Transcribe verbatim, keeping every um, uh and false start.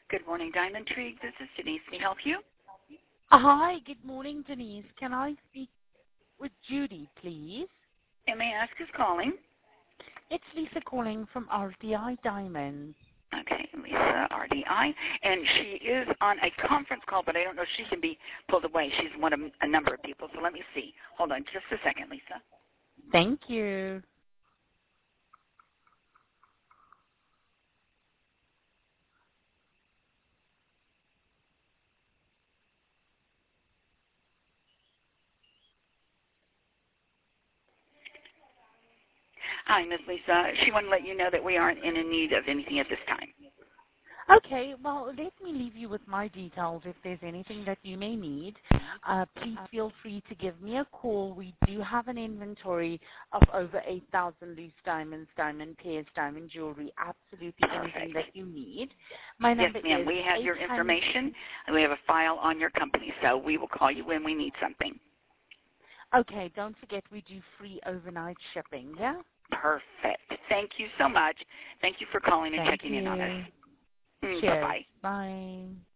Good morning, Diamond Tree. This is Denise. Can I help you? Hi, good morning, Denise. Can I speak with Judy, please? And may I ask who's calling? It's Lisa calling from R D I Diamonds. Okay, Lisa, R D I. And she is on a conference call, but I don't know if she can be pulled away. She's one of a number of people, so let me see. Hold on just a second, Lisa. Thank you. Hi, Miss Lisa. She wanted to let you know that we aren't in need of anything at this time. Okay, well, let me leave you with my details. If there's anything that you may need, uh, please feel free to give me a call. We do have an inventory of over eight thousand loose diamonds, diamond pairs, diamond jewelry, absolutely anything that you need. My Yes, number ma'am. is We have your information, and we have a file on your company, so we will call you when we need something. Okay, don't forget we do free overnight shipping, yeah? Perfect. Thank you so much. Thank you for calling and Thank checking you. in on us. Mm, Cheers. bye-bye. Bye.